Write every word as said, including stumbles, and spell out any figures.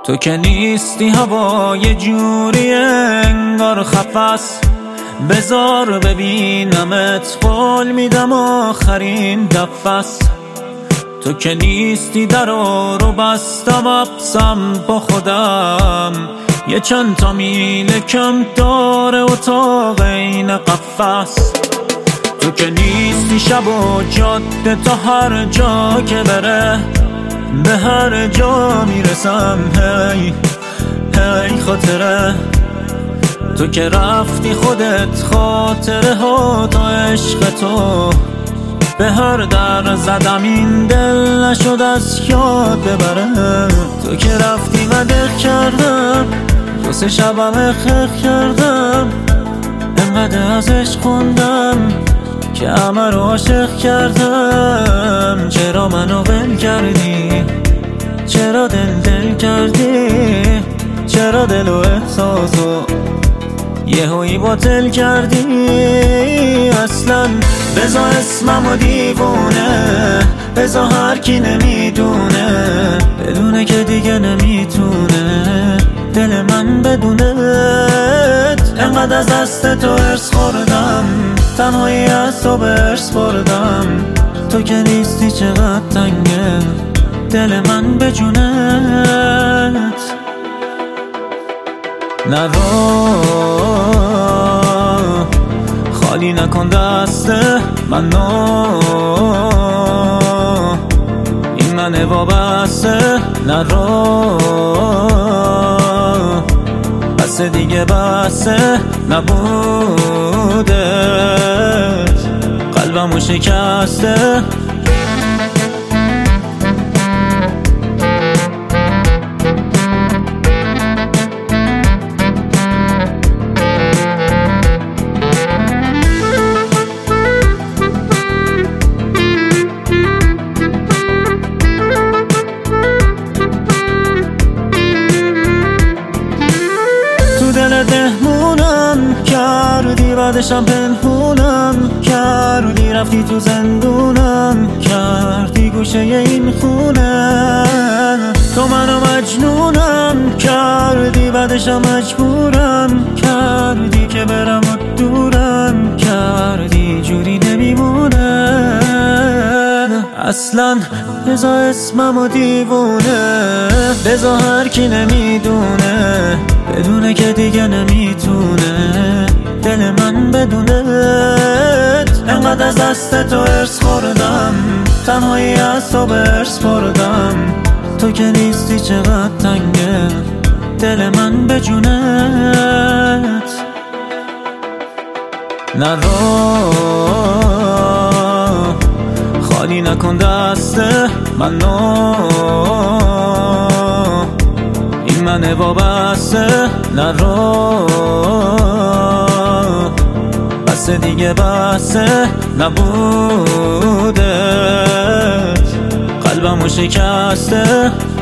تو که نیستی هوا یه جوری انگار خفس، بذار ببینمت قول میدم آخرین دفس. تو که نیستی درو رو بستم ابسم با خودم، یه چند تا میل کم داره اتاق این قفس. تو که نیستی شب و جاده تا هر جا که بره، به هر جا میرسم هی هی خاطره. تو که رفتی خودت خاطره ها تا عشق تو، به هر در زدم این دل نشد از یاد ببره. تو که رفتی و دق کردم، دو سه شبم خخ کردم، انقدر ازش خوندم که همه رو عاشق کردم. چرا منو ول کردی؟ چرا دل دل کردی؟ چرا دل و احساسو یهویی باطل کردی؟ اصلا بزا اسممو دیوونه، بزا هر کی نمیدونه، بدونه که دیگه نمیتونه دل من بدونت. انقدر از دست تو ارس خوردم، تنهایی از تو برس بردم. تو که نیستی چقدر تنگه دل من به جونت. نرو خالی نکن دست منو، این منه وابسته. نرو بس دیگه بسه نبودت، قلبمو شکسته. دهمونم کردی، بعدشم پنهونم کردی، رفتی تو زندونم کردی گوشه این خونه. تو منو مجنونم کردی، بعدشم مجبورم کردی که برم و دورم کردی، جوری نمیمونه اصلا. بزا اسممو دیوونه، بزا هر کی نمیدونه، بدونه که دیگه نمیتونه دل من بدونت. انقدر از دست تو ارس خوردم، تنهایی از تو برس بردم. تو که نیستی چقدر تنگه دل من به جونت. نرو خالی نکن دست منو، این منه وابسته. نرو بس دیگه بسه نبودت، قلبمو شکسته.